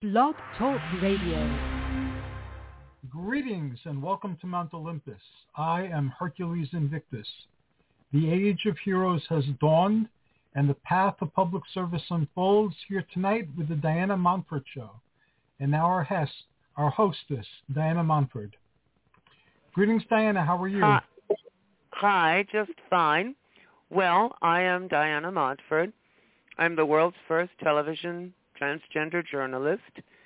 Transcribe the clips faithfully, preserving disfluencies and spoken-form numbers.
Blog Talk Radio. Greetings and welcome to Mount Olympus. I am Hercules Invictus. The age of heroes has dawned and the path of public service unfolds here tonight with the Diana Montford Show. And now our host, our hostess, Diana Montford. Greetings, Diana. How are you? Hi, Hi just fine. Well, I am Diana Montford. I'm the world's first television transgender journalist,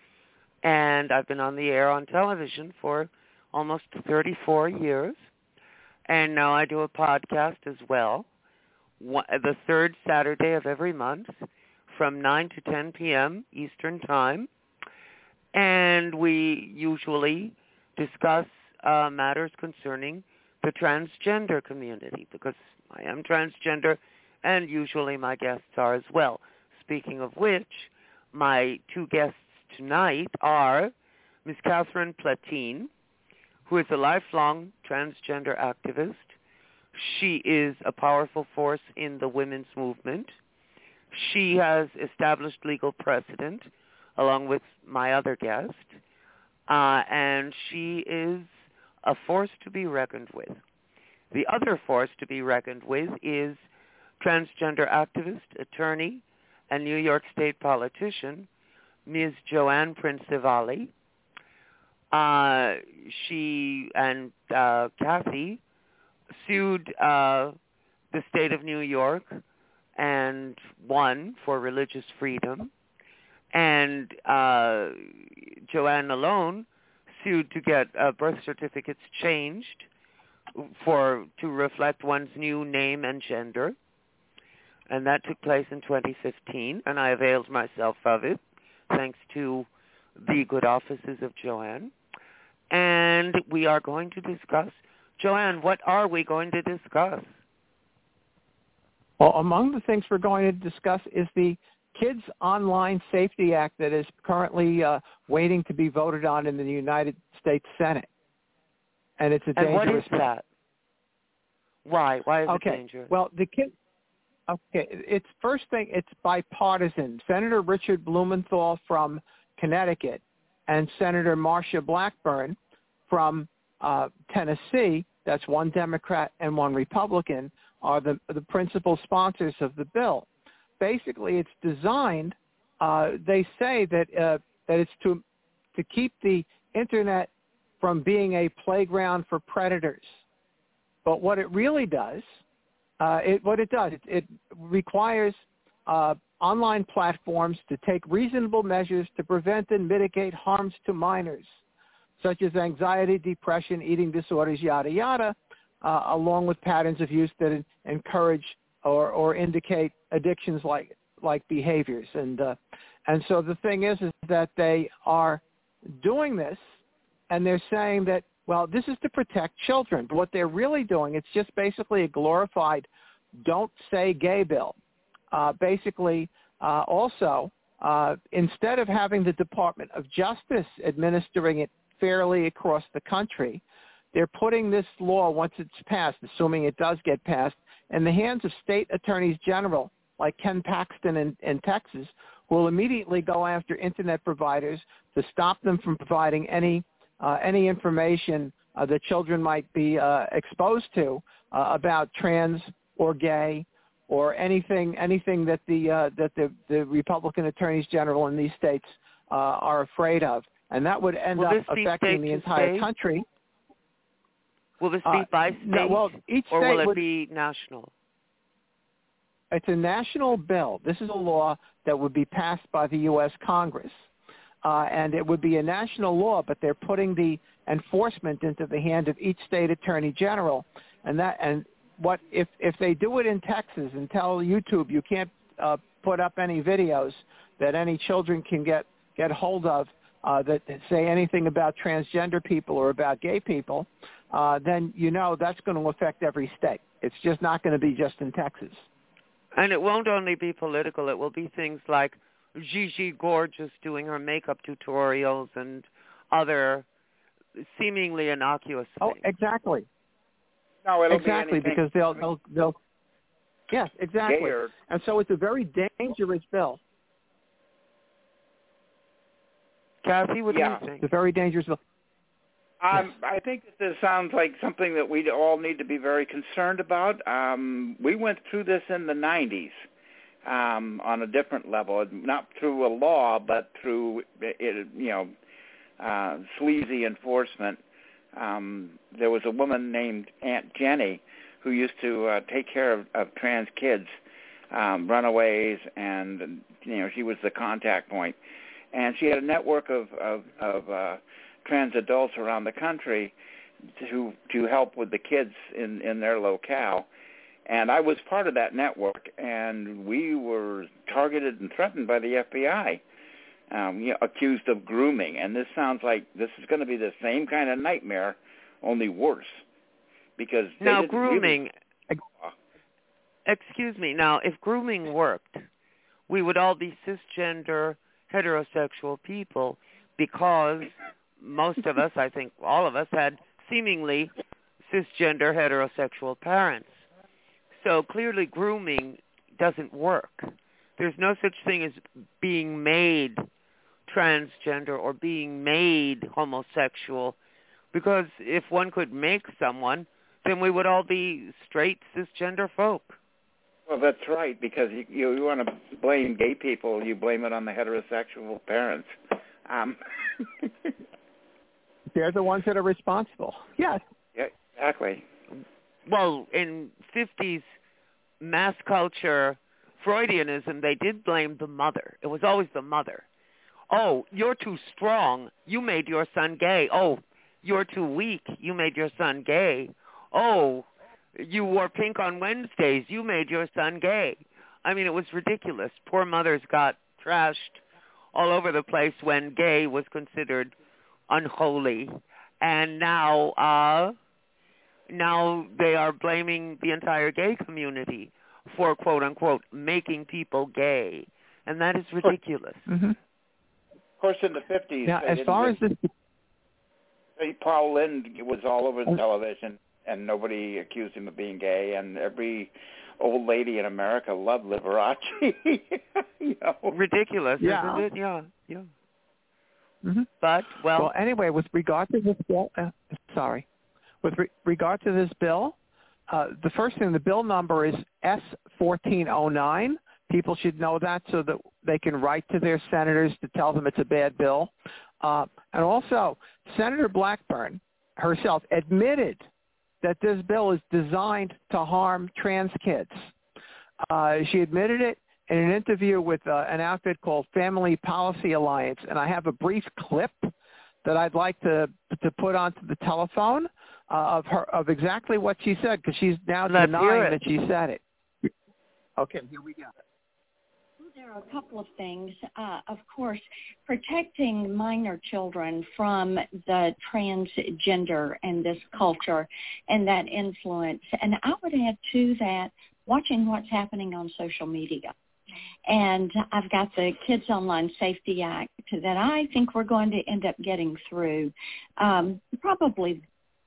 and I've been on the air on television for almost thirty-four years, and now I do a podcast as well, the third Saturday of every month from nine to ten p.m. Eastern Time, and we usually discuss uh, matters concerning the transgender community, because I am transgender, and usually my guests are as well. Speaking of which, my two guests tonight are Miz Catherine Platine, who is a lifelong transgender activist. She is a powerful force in the women's movement. She has established legal precedent, along with my other guest, uh, and she is a force to be reckoned with. The other force to be reckoned with is transgender activist, attorney, and New York State politician, Miz Joanne Princivalli. Uh, she and uh, Kathy sued uh, the state of New York and won for religious freedom. And uh, Joanne alone sued to get uh, birth certificates changed for to reflect one's new name and gender. And that took place in twenty fifteen, and I availed myself of it, thanks to the good offices of Joanne. And we are going to discuss, Joanne, what are we going to discuss? Well, among the things we're going to discuss is the Kids Online Safety Act that is currently uh, waiting to be voted on in the United States Senate. And it's a and dangerous what is thing. that? Why? Why is okay. it dangerous? Well, the kid. Okay, it's first thing. It's bipartisan. Senator Richard Blumenthal from Connecticut and Senator Marsha Blackburn from uh, Tennessee. That's one Democrat and one Republican. Are the the principal sponsors of the bill. Basically, it's designed. Uh, they say that uh, that it's to to keep the internet from being a playground for predators. But what it really does, uh, it, what it does, it, it requires uh, online platforms to take reasonable measures to prevent and mitigate harms to minors, such as anxiety, depression, eating disorders, yada, yada, uh, along with patterns of use that encourage or, or indicate addictions like like behaviors. And uh, and so the thing is, is that they are doing this, and they're saying that, well, this is to protect children. But what they're really doing, it's just basically a glorified don't say gay bill. Uh, basically, uh, also, uh, instead of having the Department of Justice administering it fairly across the country, they're putting this law, once it's passed, assuming it does get passed, in the hands of state attorneys general like Ken Paxton in, in Texas, who will immediately go after internet providers to stop them from providing any uh, any information uh, that children might be uh, exposed to uh, about trans or gay or anything anything that the uh, that the, the Republican attorneys general in these states uh, are afraid of, and that would end will up this be affecting the entire state? country. Will this be Uh, by state, no, well, each or state will it would, be national? It's a national bill. This is a law that would be passed by the U S Congress, uh, and it would be a national law, but they're putting the enforcement into the hand of each state attorney general. And that, and what if if they do it in Texas and tell YouTube you can't uh, put up any videos that any children can get get hold of uh, that say anything about transgender people or about gay people, uh, then you know that's going to affect every state. It's just not going to be just in Texas. And it won't only be political. It will be things like Gigi Gorgeous doing her makeup tutorials and other seemingly innocuous things. Oh, exactly. No, it'll exactly, be anything. because they'll, they'll, they'll, yes, exactly. Gayer. And so it's a very dangerous bill. Kathy, what Yeah. do you think? It's a very dangerous bill. Um, Yes. I think that this sounds like something that we all need to be very concerned about. Um, we went through this in the nineties um, on a different level, not through a law, but through, it, you know, uh, sleazy enforcement. Um, there was a woman named Aunt Jenny who used to uh, take care of, of trans kids, um, runaways, and, you know, she was the contact point. And she had a network of, of, of uh, trans adults around the country to to help with the kids in, in their locale. And I was part of that network, and we were targeted and threatened by the F B I, um, you know, accused of grooming. And this sounds like this is going to be the same kind of nightmare, only worse. Because they Now, didn't grooming, really... excuse me, now, if grooming worked, we would all be cisgender, heterosexual people because most of us, I think all of us, had seemingly cisgender, heterosexual parents. So clearly grooming doesn't work. There's no such thing as being made transgender or being made homosexual, because if one could make someone, then we would all be straight cisgender folk. Well, that's right, because you, you, you want to blame gay people, you blame it on the heterosexual parents. Um, They're the ones that are responsible. Yes. yeah, exactly. Well, in fifties mass culture Freudianism, they did blame the mother. It was always the mother. Oh, you're too strong. You made your son gay. Oh, you're too weak. You made your son gay. Oh, you wore pink on Wednesdays. You made your son gay. I mean, it was ridiculous. Poor mothers got trashed all over the place when gay was considered unholy. And now, uh, now they are blaming the entire gay community for, quote unquote, making people gay. And that is ridiculous. Mm-hmm. Of course, in the fifties, now, as far as this, Paul Lynde was all over the television, and nobody accused him of being gay, and every old lady in America loved Liberace. You know? Ridiculous, yeah. isn't it? Yeah, yeah. Mm-hmm. But, well... Well, anyway, with regard to this bill, uh, sorry, with re- regard to this bill, uh, the first thing, the bill number is S fourteen oh nine. People should know that so that they can write to their senators to tell them it's a bad bill. Uh, and also, Senator Blackburn herself admitted that this bill is designed to harm trans kids. Uh, she admitted it in an interview with uh, an outfit called Family Policy Alliance, and I have a brief clip that I'd like to to put onto the telephone uh, of her of exactly what she said, because she's now Let's denying that she said it. Okay, here we go. There are a couple of things. Uh, of course, protecting minor children from the transgender and this culture and that influence. And I would add to that, watching what's happening on social media. And I've got the Kids Online Safety Act that I think we're going to end up getting through. Um, probably.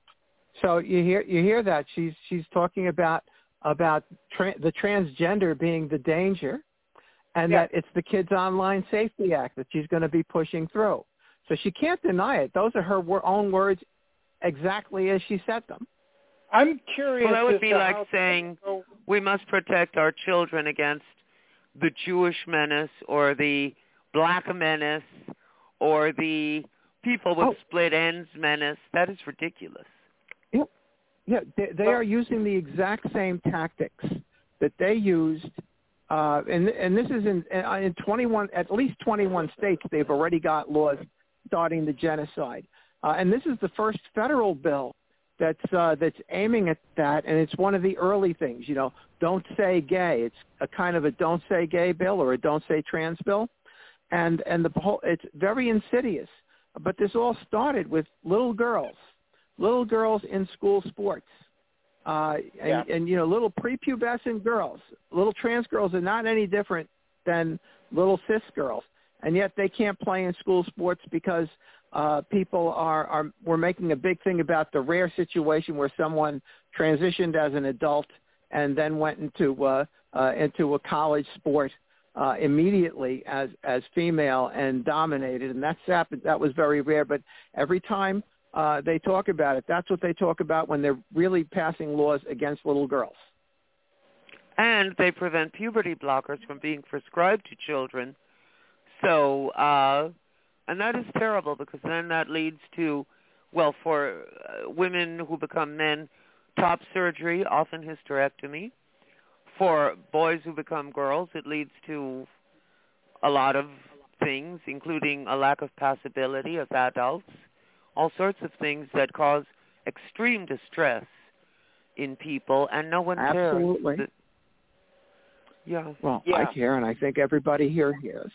So you hear you hear that she's she's talking about about tra- the transgender being the danger. And yeah. that it's the Kids Online Safety Act that she's going to be pushing through. So she can't deny it. Those are her own words exactly as she said them. I'm curious. Well, that would as be to like how saying go... we must protect our children against the Jewish menace or the black menace or the people with oh. split ends menace. That is ridiculous. Yeah, yeah. They, they are using the exact same tactics that they used. Uh, and and this is in in twenty-one, at least twenty-one states. They've already got laws starting the genocide, uh, and this is the first federal bill that's uh, that's aiming at that. And it's one of the early things. You know, don't say gay. It's a kind of a don't say gay bill or a don't say trans bill, and and the whole it's very insidious. But this all started with little girls, little girls in school sports. Uh, and, yeah. and, you know, little prepubescent girls, little trans girls are not any different than little cis girls. And yet they can't play in school sports because uh, people are, are, we're making a big thing about the rare situation where someone transitioned as an adult and then went into, uh, uh, into a college sport uh, immediately as as female and dominated, and that's happened. That was very rare. But every time uh, they talk about it, that's what they talk about when they're really passing laws against little girls. And they prevent puberty blockers from being prescribed to children. So, uh, and that is terrible because then that leads to, well, for uh, women who become men, top surgery, often hysterectomy. For boys who become girls, it leads to a lot of things, including a lack of passability of adults, all sorts of things that cause extreme distress in people, and no one cares. Absolutely. That, yeah. Well, yeah. I care, and I think everybody here cares.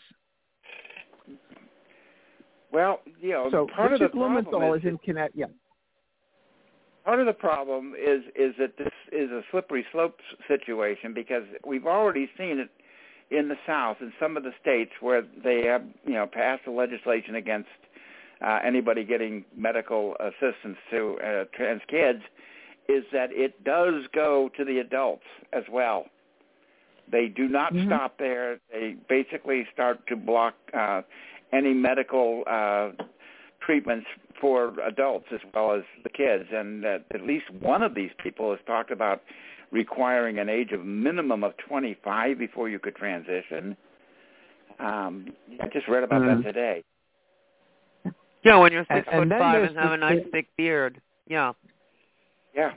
Well, you know, so part Richard of the problem Blumenthal is, is in Connecticut. Yeah. Part of the problem is is that this is a slippery slope situation because we've already seen it in the South in some of the states where they have, you know, passed a legislation against uh, anybody getting medical assistance to uh, trans kids, is that it does go to the adults as well. They do not mm-hmm. stop there. They basically start to block uh, any medical uh, treatments for adults as well as the kids. And uh, at least one of these people has talked about requiring an age of minimum of twenty-five before you could transition. Um, I just read about mm-hmm. that today. Yeah, when you're six and, foot and five and have the, a nice thick beard. Yeah. Yeah.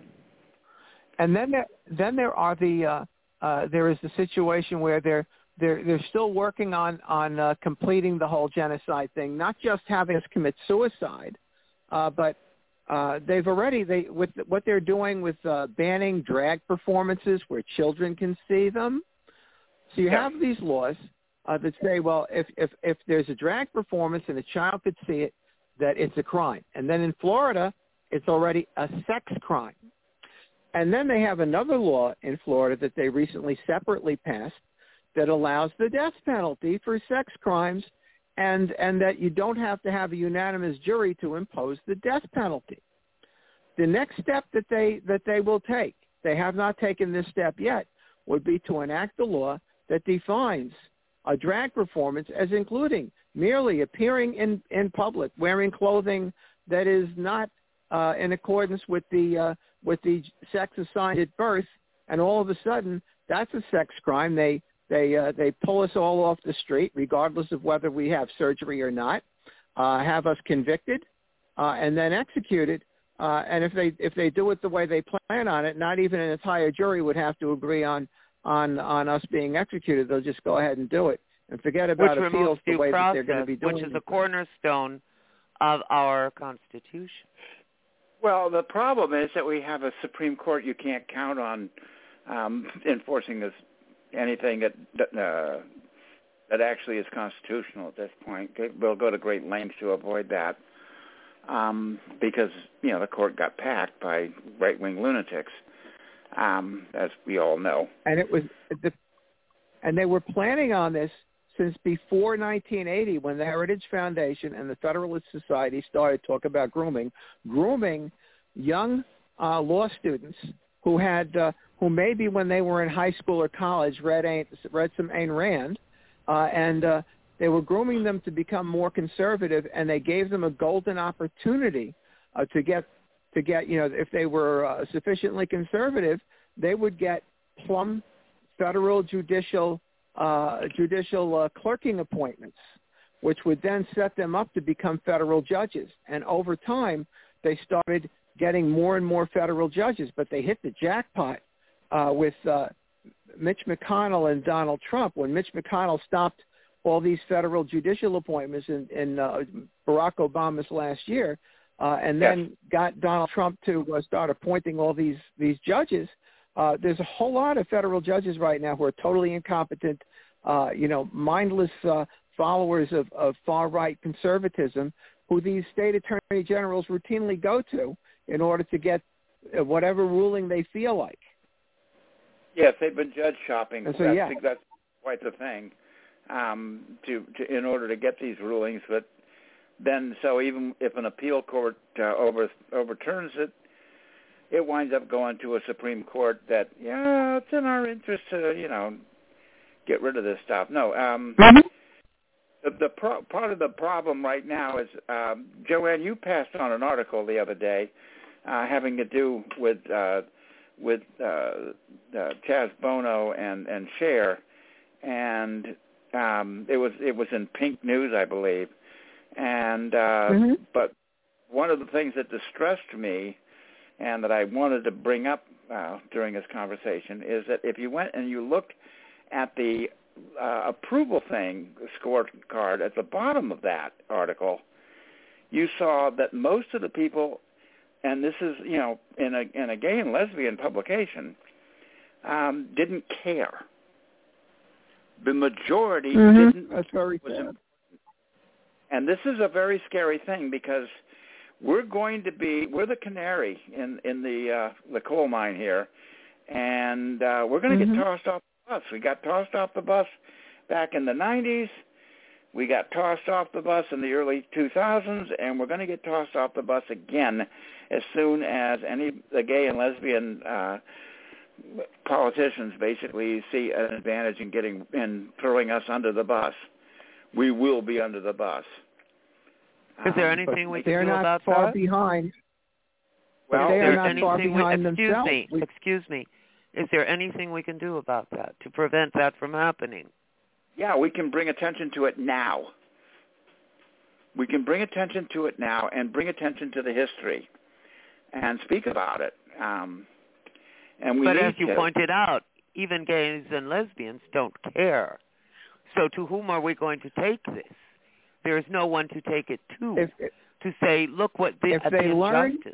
And then there, then there are the uh, uh, there is the situation where they're they're they're still working on on uh, completing the whole genocide thing, not just having us commit suicide, uh, but uh, they've already they with what they're doing with uh, banning drag performances where children can see them. So you yeah. have these laws uh, that say, well, if if if there's a drag performance and a child could see it, that it's a crime. And then in Florida, it's already a sex crime. And then they have another law in Florida that they recently separately passed that allows the death penalty for sex crimes, and, and that you don't have to have a unanimous jury to impose the death penalty. The next step that they, that they will take, they have not taken this step yet, would be to enact a law that defines a drag performance as including merely appearing in, in public, wearing clothing that is not uh, in accordance with the uh, with the sex assigned at birth, and all of a sudden that's a sex crime. They they uh, they pull us all off the street, regardless of whether we have surgery or not, uh, have us convicted, uh, and then executed. Uh, and if they if they do it the way they plan on it, not even an entire jury would have to agree on on on us being executed. They'll just go ahead and do it and forget about which appeals the way process, that they're going to be doing which is it. a cornerstone of our Constitution. Well, the problem is that we have a Supreme Court you can't count on um, enforcing this anything that that, uh, that actually is constitutional at this point. We'll go to great lengths to avoid that um, because you know the court got packed by right-wing lunatics, um, as we all know. And it was, the, and they were planning on this since before nineteen eighty, when the Heritage Foundation and the Federalist Society started talking about grooming, grooming young uh, law students who had, uh, who maybe when they were in high school or college read Ayn, read some Ayn Rand, uh, and uh, they were grooming them to become more conservative, and they gave them a golden opportunity uh, to get, to get, you know, if they were uh, sufficiently conservative, they would get plum federal judicial Uh, judicial uh, clerking appointments, which would then set them up to become federal judges. And over time, they started getting more and more federal judges, but they hit the jackpot uh, with uh, Mitch McConnell and Donald Trump. When Mitch McConnell stopped all these federal judicial appointments in, in uh, Barack Obama's last year, uh, and then yes. got Donald Trump to uh, start appointing all these, these judges, Uh, there's a whole lot of federal judges right now who are totally incompetent, uh, you know, mindless uh, followers of, of far-right conservatism who these state attorney generals routinely go to in order to get uh, whatever ruling they feel like. Yes, they've been judge shopping. So, I yeah. think that's quite the thing um, to, to in order to get these rulings. But then, so even if an appeal court uh, over, overturns it, it winds up going to a Supreme Court that, yeah, it's in our interest to, you know, get rid of this stuff. No. Um, Mm-hmm. the the pro- part of the problem right now is, um, Joanne, you passed on an article the other day uh, having to do with uh, with uh, uh, Chaz Bono and and Cher, and um, it was it was in Pink News, I believe, and uh, Mm-hmm. but one of the things that distressed me and that I wanted to bring up uh, during this conversation is that if you went and you looked at the uh, approval thing scorecard at the bottom of that article, you saw that most of the people, and this is, you know, in a, in a gay and lesbian publication, um, didn't care. The majority Mm-hmm. didn't. That's very was sad. And this is a very scary thing because we're going to be, we're the canary in, in the uh, the coal mine here, and uh, we're going to Mm-hmm. get tossed off the bus. We got tossed off the bus back in the nineties. We got tossed off the bus in the early two thousands, and we're going to get tossed off the bus again as soon as any the gay and lesbian uh, politicians basically see an advantage in getting in throwing us under the bus. We will be under the bus. Is there Um, anything we They're can do not about far that? behind. Well, they Is are there not anything far we, behind excuse themselves. me, We- excuse me. Is there anything we can do about that to prevent that from happening? Yeah, we can bring attention to it now. We can bring attention to it now and bring attention to the history and speak about it. Um, and we But need as you to. pointed out, even gays and lesbians don't care. So to whom are we going to take this? There is no one to take it to, If, to say, look what the, If at the they learn- injustice.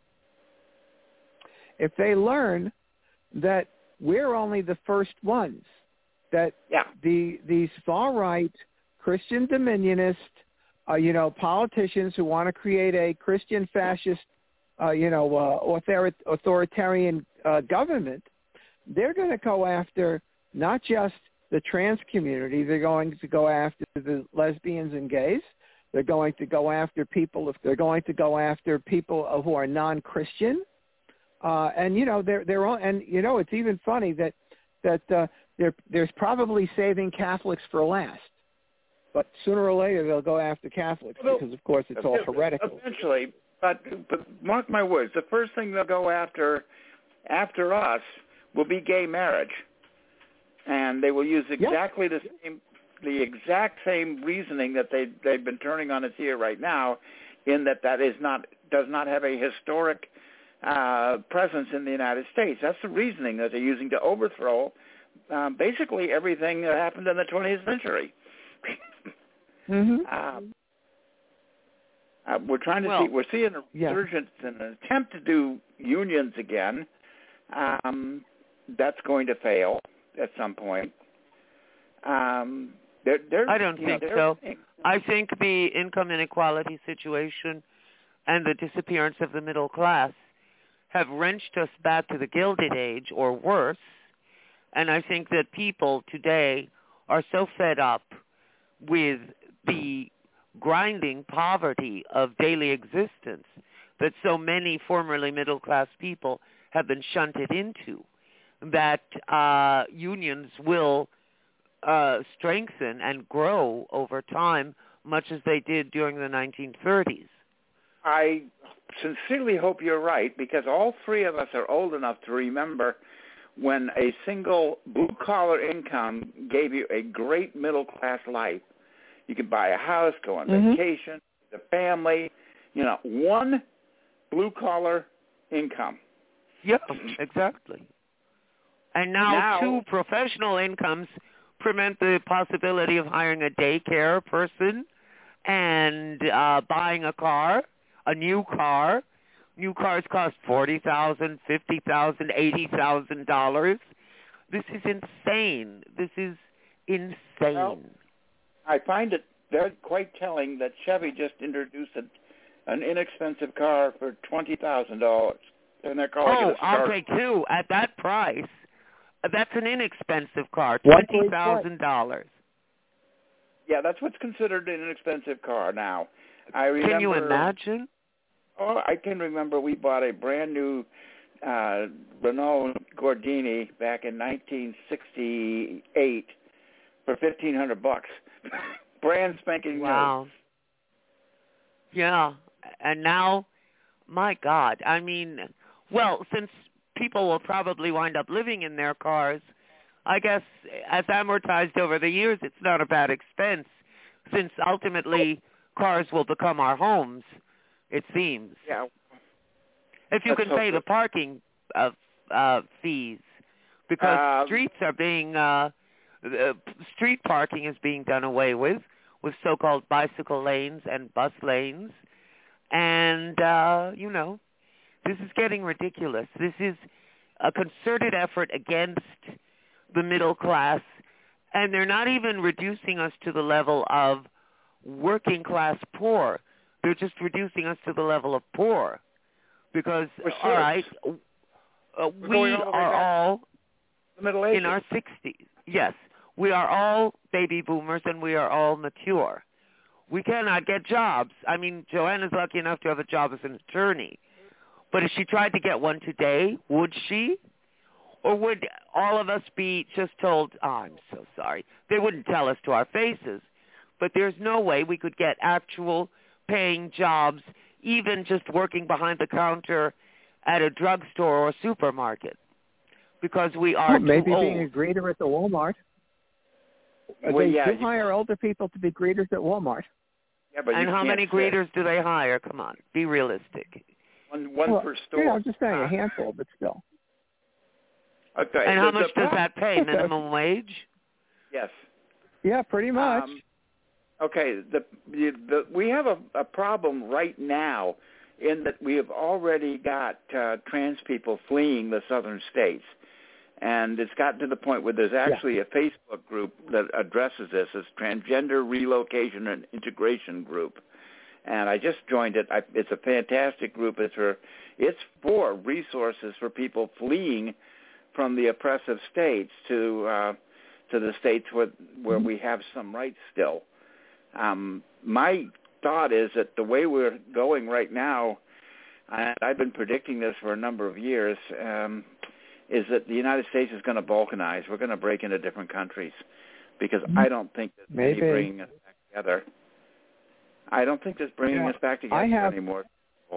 if they learn that we're only the first ones, that Yeah. the these far right Christian dominionist, uh, you know, politicians who want to create a Christian fascist, uh, you know, uh, author- authoritarian uh, government, they're going to go after not just the trans community. They're going to go after the lesbians and gays. They're going to go after people. If they're going to go after people who are non-Christian. Uh, and you know they're they're all, and you know it's even funny that that uh, they're there's probably saving Catholics for last, but sooner or later they'll go after Catholics Well, because of course it's all heretical. Eventually, but but mark my words, the first thing they'll go after after us will be gay marriage, and they will use exactly the same the exact same reasoning that they they've been turning on its ear right now, in that that is not does not have a historic Uh, presence in the United States. That's the reasoning that they're using to overthrow um, basically everything that happened in the twentieth century. Mm-hmm. uh, uh, we're trying to Well, see, we're seeing a yeah. resurgence and an attempt to do unions again. Um, that's going to fail at some point. Um, they're, they're, I don't you know, think they're- so. I think the income inequality situation and the disappearance of the middle class have wrenched us back to the Gilded Age or worse, and I think that people today are so fed up with the grinding poverty of daily existence that so many formerly middle-class people have been shunted into that uh, unions will uh, strengthen and grow over time, much as they did during the nineteen thirties. I sincerely hope you're right, because all three of us are old enough to remember when a single blue-collar income gave you a great middle-class life. You could buy a house, go on Mm-hmm. vacation, the family, you know, one blue-collar income. Yeah, exactly. And now, Now- two professional incomes prevent the possibility of hiring a daycare person and uh, buying a car, a new car. New cars cost forty thousand dollars, fifty thousand dollars, eighty thousand dollars. This is insane. This is insane. Well, I find it very quite telling that Chevy just introduced a, an inexpensive car for twenty thousand dollars, and they're calling oh, it a I'll Star. take two at that price. That's an inexpensive car, What twenty thousand dollars. Yeah, that's what's considered an inexpensive car now. I remember, Can you imagine? Oh, I can remember we bought a brand new uh, Renault Gordini back in nineteen sixty-eight, for fifteen hundred bucks, brand spanking new. Wow. Yeah, and now, my God, I mean, well, since people will probably wind up living in their cars, I guess as amortized over the years, it's not a bad expense, since ultimately cars will become our homes, it seems. Yeah. If you Let's can pay hope the that- parking uh, uh, fees, because Um, streets are being, uh, uh, street parking is being done away with, with so-called bicycle lanes and bus lanes. And, uh, you know, this is getting ridiculous. This is a concerted effort against the middle class, and they're not even reducing us to the level of working class poor. They're just reducing us to the level of poor. Because, We're all right, uh, we going all the way are back all the Middle Ages. in our sixties. Yes, we are all baby boomers and we are all mature. We cannot get jobs. I mean, Joanna's lucky enough to have a job as an attorney. But if she tried to get one today, would she? Or would all of us be just told, oh, I'm so sorry. They wouldn't tell us to our faces. But there's no way we could get actual paying jobs, even just working behind the counter at a drugstore or supermarket, because we are Well, maybe too being old. a greeter at the Walmart. Uh, Well, they yeah, do you- hire older people to be greeters at Walmart. Yeah, but And you how can't many say greeters do they hire? Come on, be realistic. One, one well, per store. Yeah, I'm just saying Uh, a handful, but still. Okay. And the- how the much does prob- that pay? Minimum wage? Yes. Yeah, pretty much. Um, okay. The, the, the we have a, a problem right now in that we have already got uh, trans people fleeing the southern states, and it's gotten to the point where there's actually a Facebook group that addresses this as Transgender Relocation and Integration Group. And I just joined it. I, it's a fantastic group. It's for it's for resources for people fleeing from the oppressive states to uh, to the states where where we have some rights still. Um, my thought is that the way we're going right now, and I've been predicting this for a number of years, um, is that the United States is going to balkanize. We're going to break into different countries because I don't think that Maybe. bringing us back together. I don't think that's bringing Yeah, us back together I have- anymore.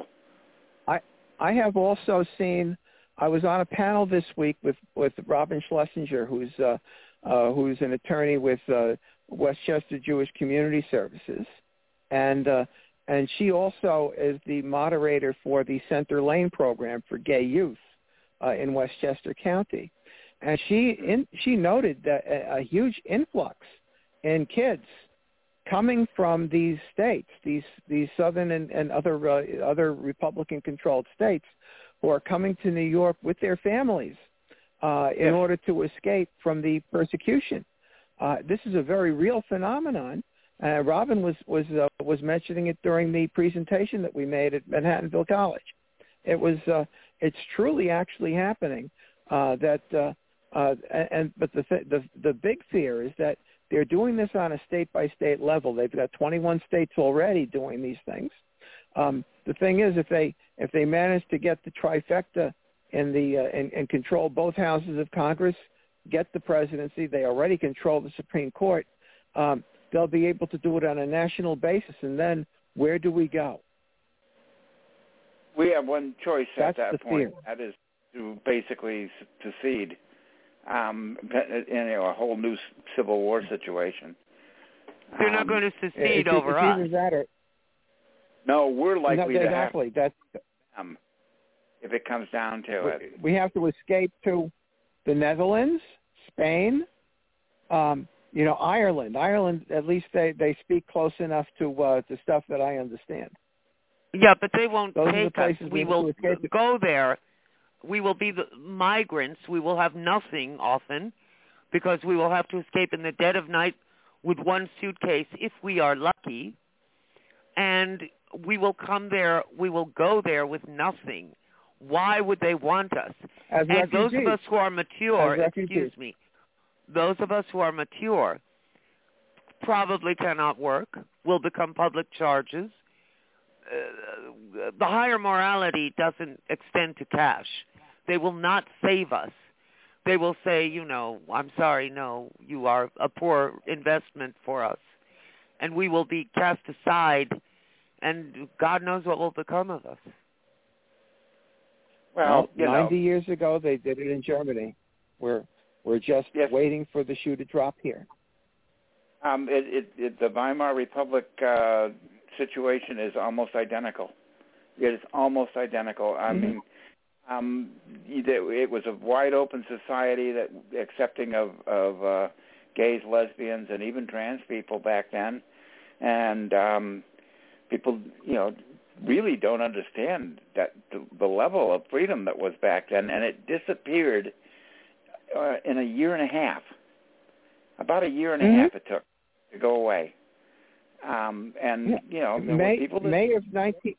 I I have also seen. I was on a panel this week with with Robin Schlesinger, who's uh, uh, who's an attorney with uh, Westchester Jewish Community Services, and uh, and she also is the moderator for the Center Lane program for gay youth uh, in Westchester County, and she in, she noted that a, a huge influx in kids coming from these states, these these southern and, and other uh, other Republican-controlled states, who are coming to New York with their families uh, in Yes. order to escape from the persecution. Uh, this is a very real phenomenon. Uh, Robin was was uh, was mentioning it during the presentation that we made at Manhattanville College. It was uh, it's truly actually happening. Uh, that uh, uh, and but the, th- the the big fear is that they're doing this on a state-by-state level. They've got twenty-one states already doing these things. Um, the thing is, if they if they manage to get the trifecta in the uh, and, and control both houses of Congress, get the presidency, they already control the Supreme Court. Um, they'll be able to do it on a national basis. And then where do we go? We have one choice That's at the that point. fear. That is to basically s- secede. Um, in you know, a whole new s- civil war situation. They're not Um, going to It's, secede over it's us. either that or No, we're likely no, to exactly. That's have them if it comes down to it. we have to escape to the Netherlands, Spain, um, you know, Ireland. Ireland, at least they, they speak close enough to uh, to stuff that I understand. Yeah, but they won't Those are the take us. places We we will need to escape. go there. We will be the migrants. We will have nothing often because we will have to escape in the dead of night with one suitcase if we are lucky. And we will come there, we will go there with nothing. Why would they want us? As And those refugees. of us who are mature, As refugees. excuse me, those of us who are mature probably cannot work, will become public charges. Uh, the higher morality doesn't extend to cash. They will not save us. they will say, you know, I'm sorry, no, you are a poor investment for us. And we will be cast aside, and God knows what will become of us. Well, you ninety know, years ago, they did it in Germany. We're, we're just yes. waiting for the shoe to drop here. Um, it, it, it, the Weimar Republic uh, situation is almost identical. It is almost identical. I mm-hmm. mean, um, it was a wide open society that accepting of, of uh, gays, lesbians, and even trans people back then, and um, people, you know, really don't understand that the, the level of freedom that was back then, and it disappeared uh, in a year and a half. About a year and a mm-hmm. half it took to go away. Um, and, yeah. you know, there May, were people that... May of nineteen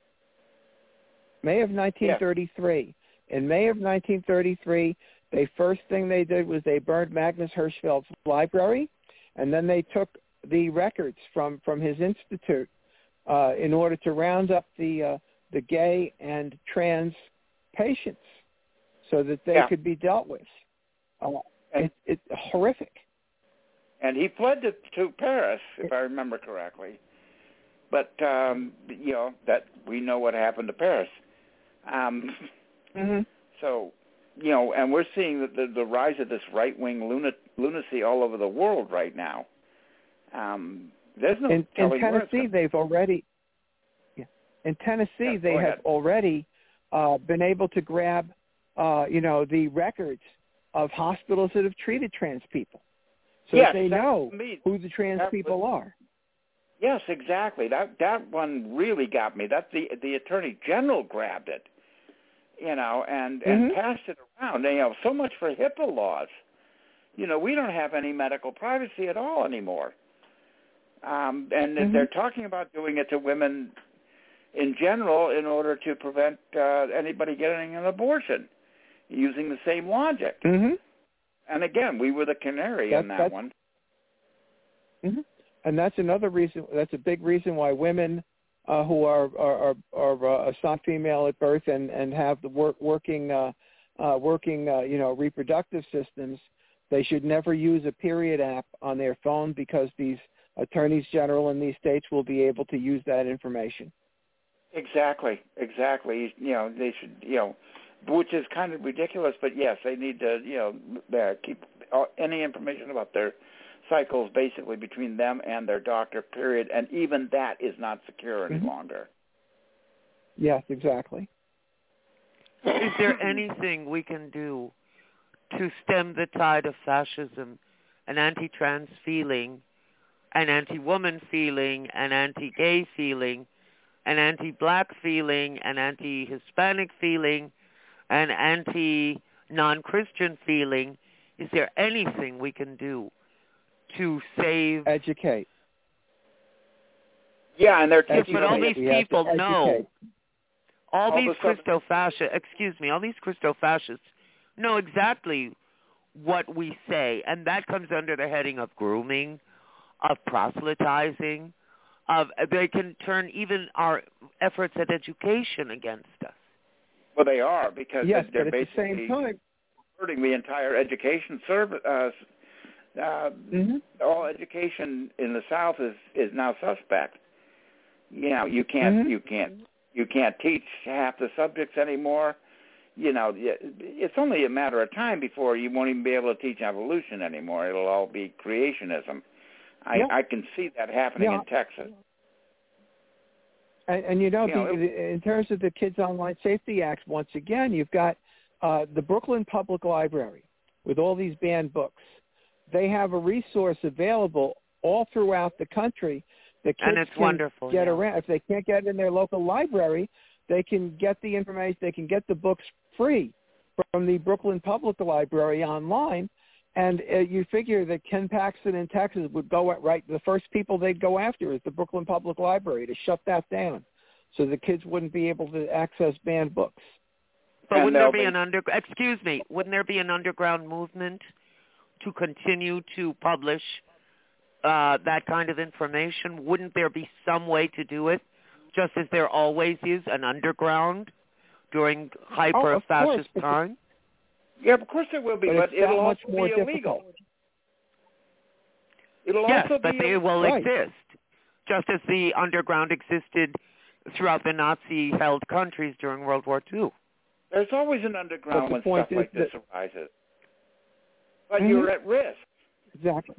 May of nineteen thirty-three. Yeah. In May of nineteen thirty-three, the first thing they did was they burned Magnus Hirschfeld's library, and then they took the records from, from his institute uh, in order to round up the uh, the gay and trans patients so that they yeah. could be dealt with. Uh, and, it, it's horrific. And he fled to, to Paris, if I remember correctly. But, um, you know, that we know what happened to Paris. Um, mm-hmm. So, you know, and we're seeing the, the, the rise of this right-wing lunat, lunacy all over the world right now. Um, there's no in, telling in Tennessee, they've already, yeah, in Tennessee, yeah, they have ahead. already uh, been able to grab, uh, you know, the records of hospitals that have treated trans people. So yes, that they know me. who the trans that people was, are. Yes, exactly. That that one really got me. That the the Attorney General grabbed it, you know, and, and mm-hmm. passed it around. And, you know, so much for HIPAA laws. You know, we don't have any medical privacy at all anymore. Um, and mm-hmm. they're talking about doing it to women in general in order to prevent uh, anybody getting an abortion, using the same logic. Mm-hmm. And again, we were the canary that, in that one. Mm-hmm. And that's another reason. That's a big reason why women uh, who are are, are, are uh, assigned female at birth and, and have the work, working uh, uh, working uh, you know reproductive systems, they should never use a period app on their phone because these attorneys general in these states will be able to use that information. Exactly, exactly. You know, they should, you know, which is kind of ridiculous, but yes, they need to, you know, uh, keep all, any information about their cycles basically between them and their doctor, period, and even that is not secure any mm-hmm. longer. Yes, exactly. Is there anything we can do to stem the tide of fascism, an anti-trans feeling, an anti-woman feeling, an anti-gay feeling, an anti-black feeling, an anti-Hispanic feeling, an anti-non-Christian feeling? Is there anything we can do to save? Educate. Yeah, and they're yeah, teaching. But all these people know. All, all these the Christo-fascists, excuse me, all these Christo-fascists know exactly what we say, and that comes under the heading of grooming, of proselytizing, of they can turn even our efforts at education against us. Well, they are, because yes, they're but at basically the same time hurting the entire education service. Uh, uh, mm-hmm. All education in the South is, is now suspect. You know, you can't mm-hmm. you can't you can't teach half the subjects anymore. You know, it's only a matter of time before you won't even be able to teach evolution anymore. It'll all be creationism. I, yeah. I can see that happening yeah. in Texas. And, and you know, you know the, it, in terms of the Kids Online Safety Act, once again, you've got uh, the Brooklyn Public Library with all these banned books. They have a resource available all throughout the country that kids and it's can wonderful, get yeah. around. If they can't get it in their local library, they can get the information. They can get the books free from the Brooklyn Public Library online. And uh, you figure that Ken Paxton in Texas would go at right. The first people they'd go after is the Brooklyn Public Library to shut that down, so the kids wouldn't be able to access banned books. But and wouldn't there be, be an under? Excuse me. Wouldn't there be an underground movement to continue to publish uh, that kind of information? Wouldn't there be some way to do it, just as there always is an underground during hyper-fascist oh, time? Yeah, of course there will be, but, but it's that it'll much also more be difficult. illegal. It'll yes, also but be they illegal. will Right. exist, just as the underground existed throughout the Nazi-held countries during World War Two. There's always an underground But the when point stuff like is this arises. But Mhm. you're at risk. Exactly.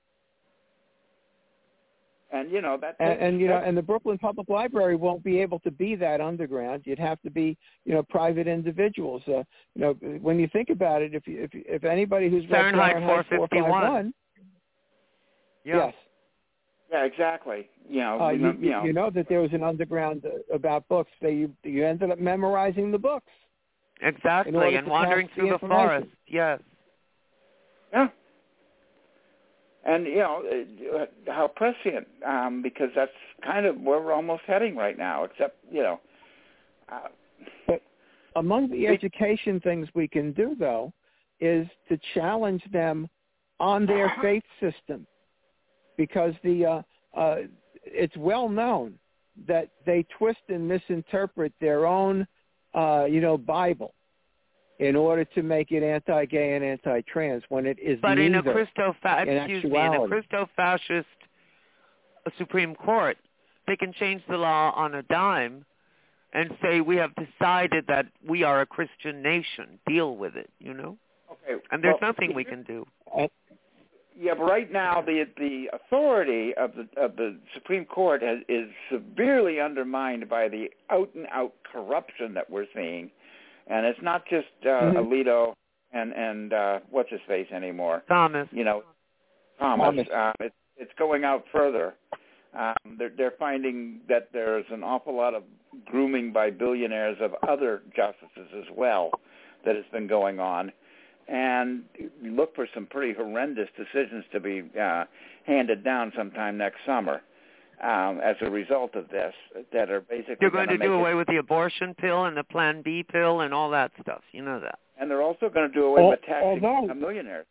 And, you know, that And, takes, and you know, that- and the Brooklyn Public Library won't be able to be that underground. You'd have to be, you know, private individuals. Uh, you know, when you think about it, if you, if you, if anybody who's read Fahrenheit Fahrenheit four fifty-one. Yeah. yes, yeah, exactly. You know, uh, you, you, know, you know. you know that there was an underground uh, about books. That you you ended up memorizing the books. In Exactly, order and to wandering pass through the the forest. information. Yes. Yeah. And, you know, uh, how prescient, um, because that's kind of where we're almost heading right now, except, you know. Uh, But among the education things we can do, though, is to challenge them on their faith system, because the uh, uh, it's well known that they twist and misinterpret their own, uh, you know, Bible in order to make it anti-gay and anti-trans when it is But in a neither. Christo, fa- in excuse me, in a actuality. Christo-fascist Supreme Court, they can change the law on a dime and say we have decided that we are a Christian nation. Deal with it, you know. okay. And there's well, nothing we can do. Uh, Yeah, but right now the the authority of the of the Supreme Court has, is severely undermined by the out and out corruption that we're seeing, and it's not just uh, Mhm. Alito and and uh, what's his face anymore. Thomas. You know, Thomas. Thomas. Uh, it, it's going out further. Um, they're, they're finding that there's an awful lot of grooming by billionaires of other justices as well that has been going on. And look for some pretty horrendous decisions to be uh, handed down sometime next summer um, as a result of this that are basically They're going to make do it, away with the abortion pill and the Plan B pill and all that stuff. You know that. and they're also going to do away Al- with taxing although- millionaires.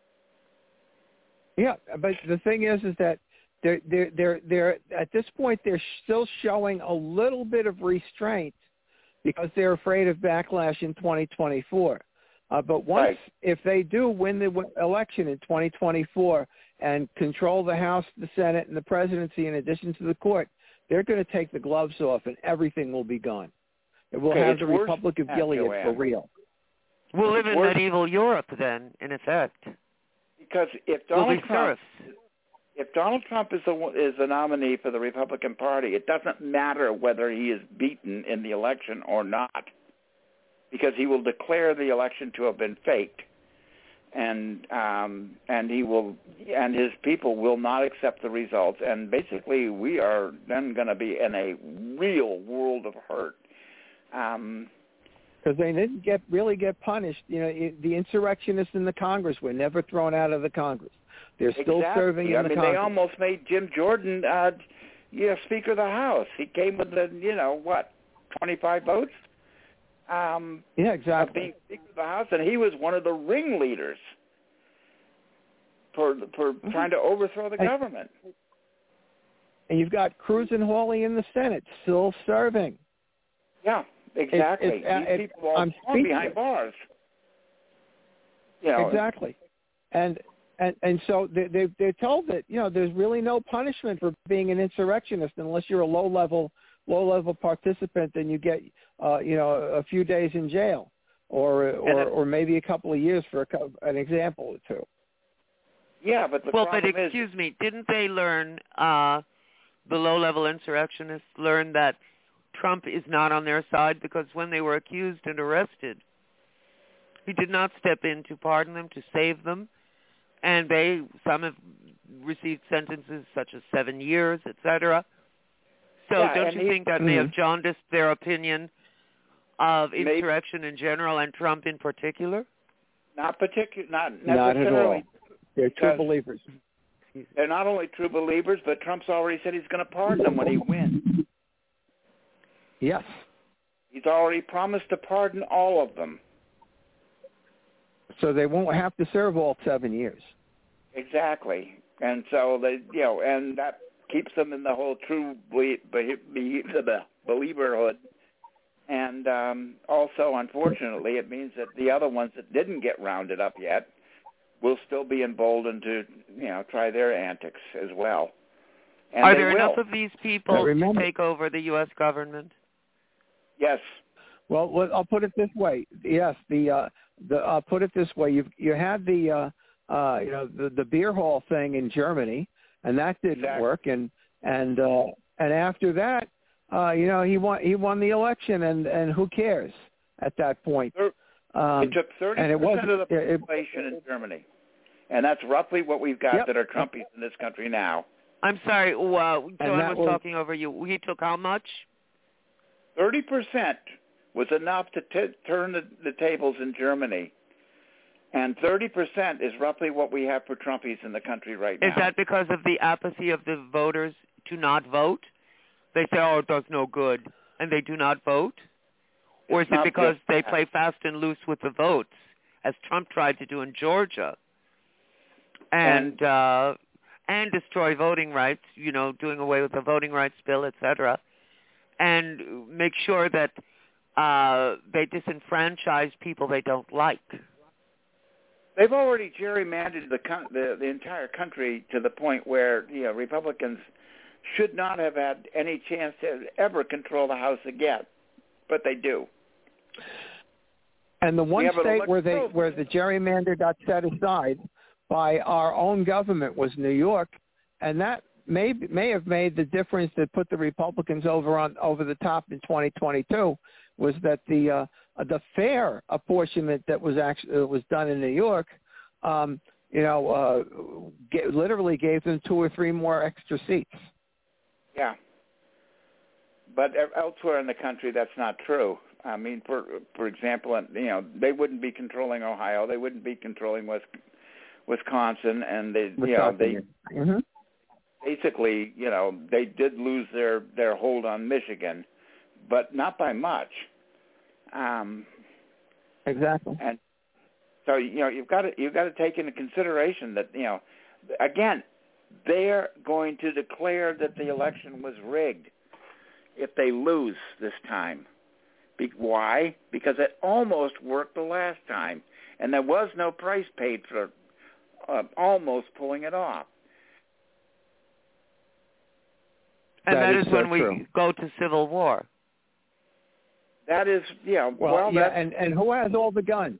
Yeah, but the thing is, is that they're they're they're they're at this point they're still showing a little bit of restraint because they're afraid of backlash in twenty twenty-four. Uh, but once, Right. if they do win the w- election in twenty twenty-four and control the House, the Senate, and the presidency in addition to the court, they're going to take the gloves off and everything will be gone. It will Okay, have it's the worse Republic of than that, Gilead for Joanne. real. We'll live in Worse- medieval Europe then, in effect. Because if We'll Donald be Trump serfs. if Donald Trump is the is the nominee for the Republican Party, it doesn't matter whether he is beaten in the election or not, because he will declare the election to have been faked, and um, and he will and his people will not accept the results, and basically we are then going to be in a real world of hurt. Um, Because they didn't get really get punished. You know, i- the insurrectionists in the Congress were never thrown out of the Congress. They're still exactly. serving in I the mean, Congress. they almost made Jim Jordan, uh, you know, Speaker of the House. He came with the, you know, what, twenty-five votes? Um, yeah, of exactly. being Speaker of the House, and he was one of the ringleaders for for Mhm. trying to overthrow the And- government. And you've got Cruz and Hawley in the Senate still serving. Yeah, exactly. it's, uh, These it- people are I'm thrown behind speechless. bars. You know, Exactly. And and and so they, they they're told that, you know, there's really no punishment for being an insurrectionist unless you're a low level low level participant, and you get uh, you know, a few days in jail, or or, it- or maybe a couple of years for a, cou- an example or two. yeah, but the Well, but problem is, excuse me, didn't they learn, uh, the low-level insurrectionists learn that Trump is not on their side, because when they were accused and arrested, he did not step in to pardon them, to save them, and they, some have received sentences such as seven years, et cetera. So Yeah, don't and you he- think that may have Mhm. jaundiced their opinion of Maybe. insurrection in general and Trump in particular? not particular, not Not at necessarily. all. They're true Because- believers. They're not only true believers, but Trump's already said he's going to pardon them when he wins. Yes. He's already promised to pardon all of them. So they won't have to serve all seven years. Exactly. And so they, you know, and that keeps them in the whole true be, be, be, the believerhood And um, also, unfortunately, it means that the other ones that didn't get rounded up yet will still be emboldened to, you know, try their antics as well. And Are they there will. enough of these people remember, to take over the U S government? Yes. Well, well, I'll put it this way. Yes, the uh, the I'll put it this way. You you had the uh, uh, you know the, the beer hall thing in Germany, and that didn't Exactly. work. And and uh, and after that, uh, you know, he won he won the election, and, and who cares at that point? Um, it took thirty percent of the population in Germany, and that's roughly what we've got yep. that are Trumpies in this country now. I'm sorry, uh, John was, was talking over you. He took how much? thirty percent was enough to t- turn the, the tables in Germany. And thirty percent is roughly what we have for Trumpies in the country right now. Is that because of the apathy of the voters to not vote? They say, oh, it does no good, and they do not vote? Or is It's it because they that. play fast and loose with the votes, as Trump tried to do in Georgia, and, and, uh, and destroy voting rights, you know, doing away with the voting rights bill, et cetera, and make sure that uh, they disenfranchise people they don't like? They've already gerrymandered the, the the entire country to the point where, you know, Republicans should not have had any chance to ever control the House again, but they do. And the one state where they where the gerrymander got set aside by our own government was New York, and that may may have made the difference that put the Republicans over on over the top in twenty twenty-two. Was that the uh, the fair apportionment that was actually uh, was done in New York, um, you know, uh, g- literally gave them two or three more extra seats. Yeah, but elsewhere in the country, that's not true. I mean, for for example, you know, they wouldn't be controlling Ohio, they wouldn't be controlling West, Wisconsin, and they, you know, they mm-hmm. basically, you know, they did lose their their hold on Michigan, but not by much. Um, exactly. And so, you know, you've got to you've got to take into consideration that, you know, again, they're going to declare that the election was rigged if they lose this time. Be- why? Because it almost worked the last time, and there was no price paid for uh, almost pulling it off. And that, that is, is when so we true. go to civil war. That is, yeah. Well, well yeah, that's, and, and who has all the guns?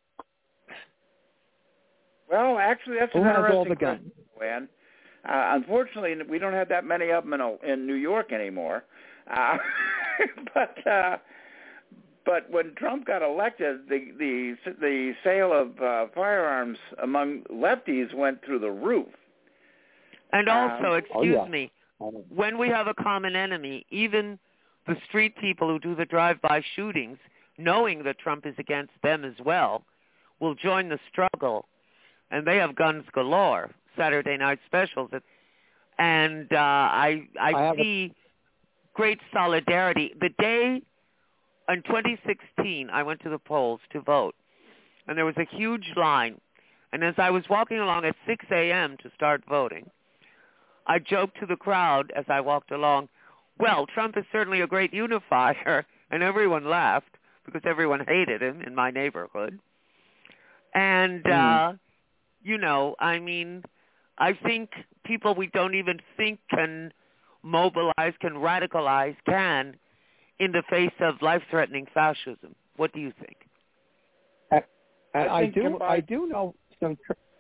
Well, actually, that's who an has interesting all the question, guns? Joanne. Uh, unfortunately, we don't have that many of them in, in New York anymore. Uh, but uh, but when Trump got elected, the the the sale of uh, firearms among lefties went through the roof. And also, um, excuse oh, yeah. me, when we have a common enemy, even the street people who do the drive-by shootings, knowing that Trump is against them as well, will join the struggle. And they have guns galore, Saturday night specials. And uh, I, I, I see a... great solidarity. The day in twenty sixteen, I went to the polls to vote, and there was a huge line. And as I was walking along at six a.m. to start voting, I joked to the crowd as I walked along, well, Trump is certainly a great unifier, and everyone laughed because everyone hated him in my neighborhood. And, mm. uh, you know, I mean, I think people we don't even think can mobilize, can radicalize, can, in the face of life-threatening fascism. What do you think? I, I, I do. combined- I do know some.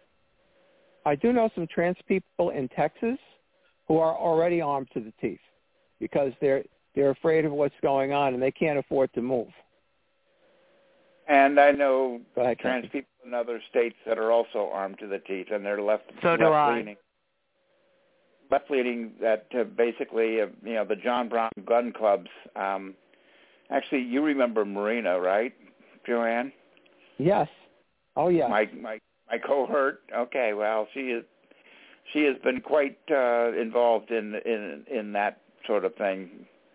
I do know some trans people in Texas who are already armed to the teeth because they're they're afraid of what's going on and they can't afford to move. And I know ahead, trans Kathy. people in other states that are also armed to the teeth, and they're left So do I. left-leaning. Left-leaning that uh, basically, uh, you know, the John Brown gun clubs. Um, actually, you remember Marina, right, Joanne? Yes. Oh, yeah. My my my cohort. Okay, well, she is she has been quite uh, involved in in in that sort of thing.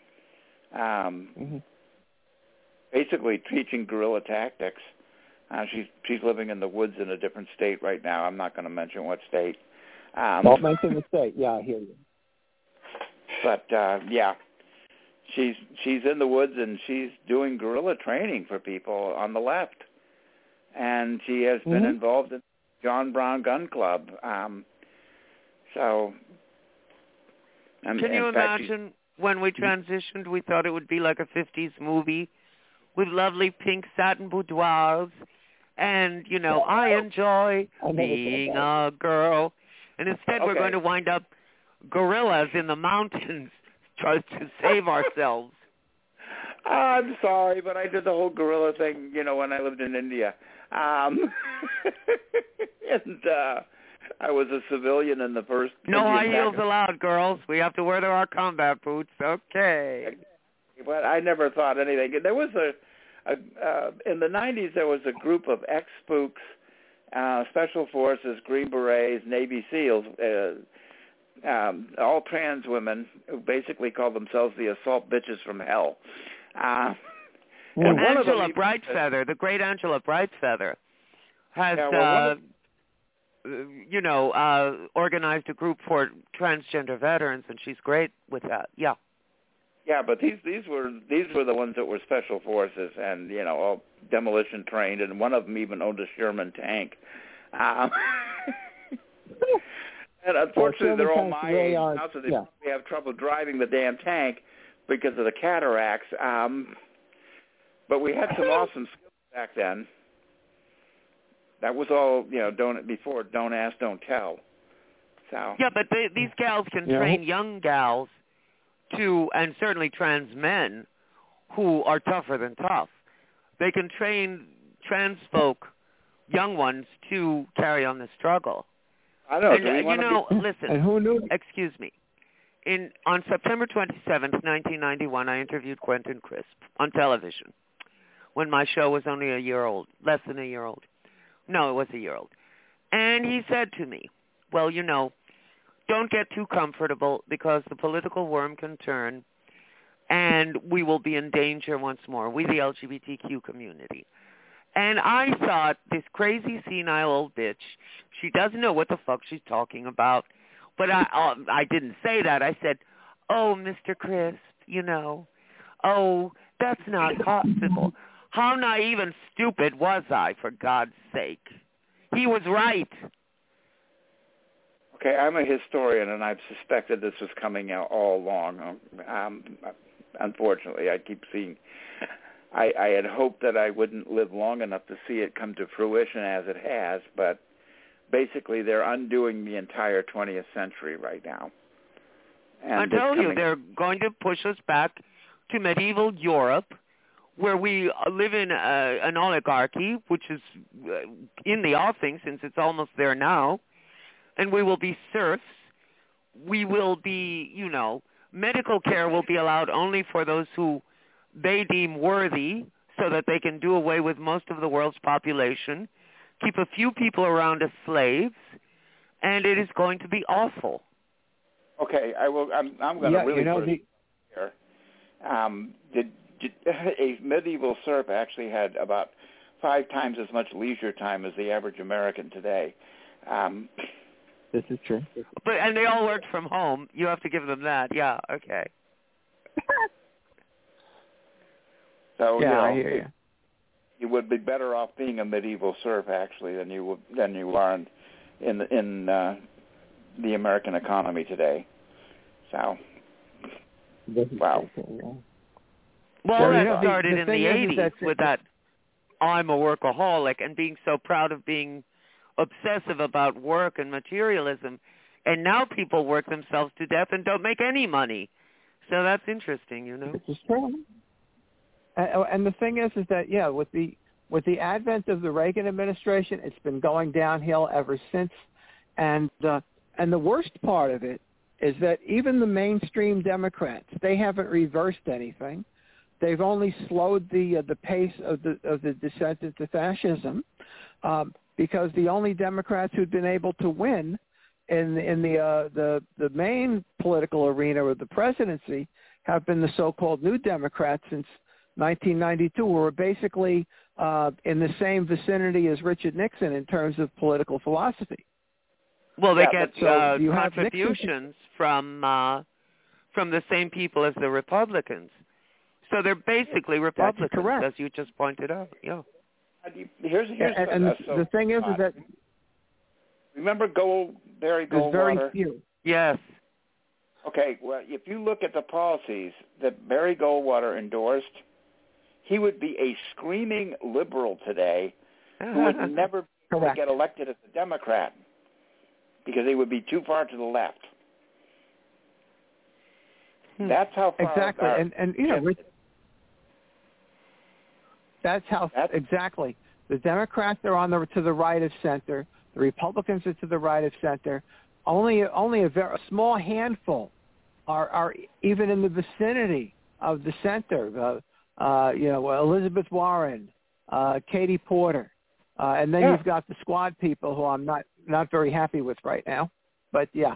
Um, mm-hmm. Basically, teaching guerrilla tactics. Uh, she's she's living in the woods in a different state right now. I'm not going to mention what state. Um, Don't mention the state. Yeah, I hear you. But uh, yeah, she's she's in the woods and she's doing guerrilla training for people on the left, and she has mm-hmm. been involved in John Brown Gun Club. Um, so, and, can you imagine when we transitioned? We thought it would be like a fifties movie with lovely pink satin boudoirs, and you know, I enjoy being a girl, and instead okay. we're going to wind up gorillas in the mountains trying to save ourselves. I'm sorry, but I did the whole gorilla thing, you know, when I lived in India. Um, and uh, I was a civilian in the first... No Indian high heels pack. allowed, girls. We have to wear our combat boots. Okay. But I never thought anything. There was a... a uh, in the nineties, there was a group of ex-spooks, uh, Special Forces, Green Berets, Navy SEALs, uh, um, all trans women who basically called themselves the assault bitches from hell. Uh, well, Angela Brightfeather, the great Angela Brightfeather, has, yeah, well, uh, you know, uh, organized a group for transgender veterans, and she's great with that. Yeah. Yeah, but these these were these were the ones that were Special Forces and, you know, all demolition trained, and one of them even owned a Sherman tank. Um, and unfortunately, well, they're all my really age now, so they yeah. probably have trouble driving the damn tank because of the cataracts. Um, but we had some awesome skills back then. That was all, you know, don't before don't ask, don't tell. So yeah, but they, these gals can yeah. train young gals to, and certainly trans men who are tougher than tough. They can train trans folk, young ones, to carry on the struggle. I know. And, do we uh, you know, be... listen. And who knew? Excuse me. In on September twenty-seventh, nineteen ninety-one, I interviewed Quentin Crisp on television when my show was only a year old, less than a year old. No, it was a year old. And he said to me, well, you know, don't get too comfortable because the political worm can turn and we will be in danger once more, we the L G B T Q community. And I thought, this crazy senile old bitch, she doesn't know what the fuck she's talking about. But I uh, I didn't say that. I said, oh, Mister Crisp, you know, oh, that's not possible. How naive and stupid was I, for God's sake? He was right. Okay, I'm a historian, and I've suspected this was coming out all along. Um, unfortunately, I keep seeing... I, I had hoped that I wouldn't live long enough to see it come to fruition as it has, but basically they're undoing the entire twentieth century right now. And I tell coming... you, they're going to push us back to medieval Europe, where we live in a, an oligarchy, which is in the offing since it's almost there now, and we will be serfs. We will be, you know, medical care will be allowed only for those who they deem worthy so that they can do away with most of the world's population, keep a few people around as slaves, and it is going to be awful. Okay, I will. I'm, I'm going yeah, to really you know, put it here. Um, did, did, a medieval serf actually had about five times as much leisure time as the average American today. Um, this is true. But and they all worked from home. You have to give them that. Yeah. Okay. So, yeah, you know, I hear you. You would be better off being a medieval serf actually than you would, than you are in in, in uh, the American economy today. So, wow. Well, so, that you know, started the, the in the eighties is, with that I'm a workaholic and being so proud of being obsessive about work and materialism, and now people work themselves to death and don't make any money. So that's interesting, you know. This is true. Uh, and the thing is, is that yeah, with the with the advent of the Reagan administration, it's been going downhill ever since. And uh, and the worst part of it is that even the mainstream Democrats, they haven't reversed anything. They've only slowed the uh, the pace of the of the descent into fascism, um, because the only Democrats who've been able to win in in the uh, the the main political arena of the presidency have been the so-called New Democrats since nineteen ninety-two, who were basically uh, in the same vicinity as Richard Nixon in terms of political philosophy. Well, they yeah, get so uh, you contributions from uh, from the same people as the Republicans. So they're basically Republicans, correct. as you just pointed out. Yeah. Here's here's and, and uh, the, so the thing is, is that remember Gold Barry there's very Goldwater? few. Yes. Okay, well, if you look at the policies that Barry Goldwater endorsed, he would be a screaming liberal today who would never Correct. get elected as a Democrat because he would be too far to the left. Hmm. That's how far Exactly, our, and and you know, Rich, that's how That's, exactly the Democrats are on the to the right of center. The Republicans are to the right of center. Only only a very a small handful are are even in the vicinity of the center. Uh, uh, you know, Elizabeth Warren, uh, Katie Porter, uh, and then yeah. you've got the squad people who I'm not not very happy with right now. But yeah.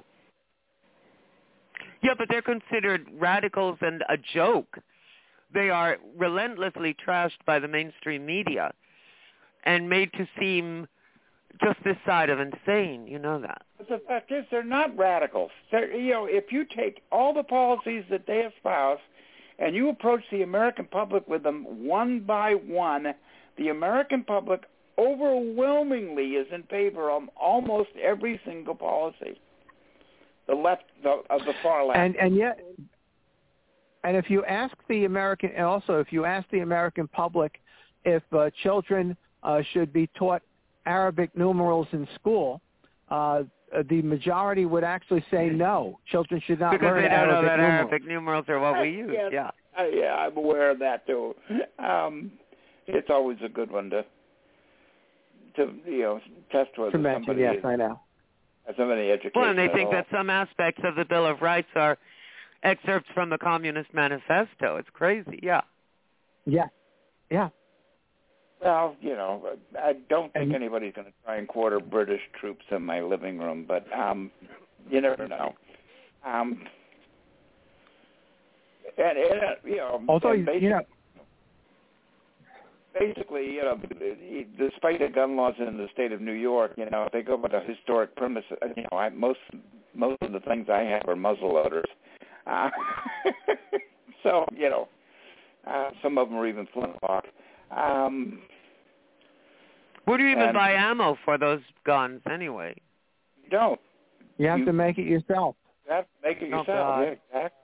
Yeah, but they're considered radicals and a joke. They are relentlessly trashed by the mainstream media and made to seem just this side of insane. You know that. But the fact is, they're not radicals. They're, you know, if you take all the policies that they espouse and you approach the American public with them one by one, the American public overwhelmingly is in favor of almost every single policy. The left, the, of the far left. And and yet, and if you ask the American, and also if you ask the American public if uh, children uh, should be taught Arabic numerals in school, uh, the majority would actually say no. Children should not because learn they don't Arabic know that numerals. Arabic numerals are what we use. yeah, Yeah. Uh, yeah, I'm aware of that too. Um, it's always a good one to to you know test whether To mention, somebody yes, is, I know. has somebody education. Well, and they at think all. that some aspects of the Bill of Rights are excerpts from the Communist Manifesto. It's crazy. Yeah. Yeah, yeah. Well, you know, I don't think And, anybody's going to try and quarter British troops in my living room, but um, you never know. Um, and, and uh, you know, although and you know. basically, you know, despite the gun laws in the state of New York, you know, they go by the historic premise. You know, I, most most of the things I have are muzzle loaders. Uh, so, you know, uh, some of them are even flintlock. Um, Where do you even and buy ammo for those guns anyway? you don't. You have You- to make it yourself. You have to make it Oh, yourself. God. Yeah, exactly.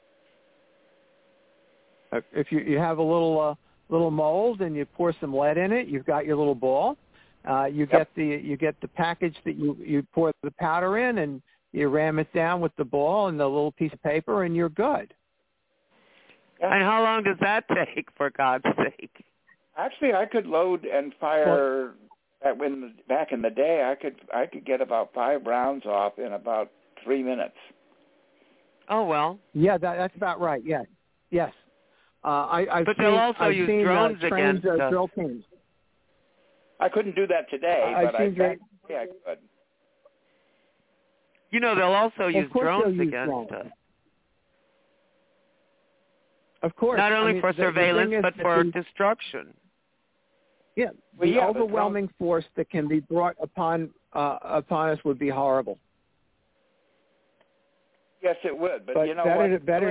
Uh, If you you have a little uh, little mold and you pour some lead in it, you've got your little ball. Uh, you Yep. get the you get the package that you you pour the powder in, and you ram it down with the ball and the little piece of paper, and you're good. Yeah. And how long does that take, for God's sake? Actually, I could load and fire. At when back in the day, I could I could get about five rounds off in about three minutes. Oh, well. Yeah, that, that's about right. Yes, yes. Uh, I, I've But seen, they'll also I've use seen, drones uh, trained, against uh, us. drill teams. I couldn't do that today, I've but I seen dra- back in the day I could. You know, they'll also Of use course drones they'll use against drones. us. Of course. Not only I mean, for the- the thing surveillance, is but that for the, destruction. yeah, Well, the yeah, but overwhelming force that can be brought upon uh, upon us would be horrible. Yes, it would. But, But you know better what? to, better.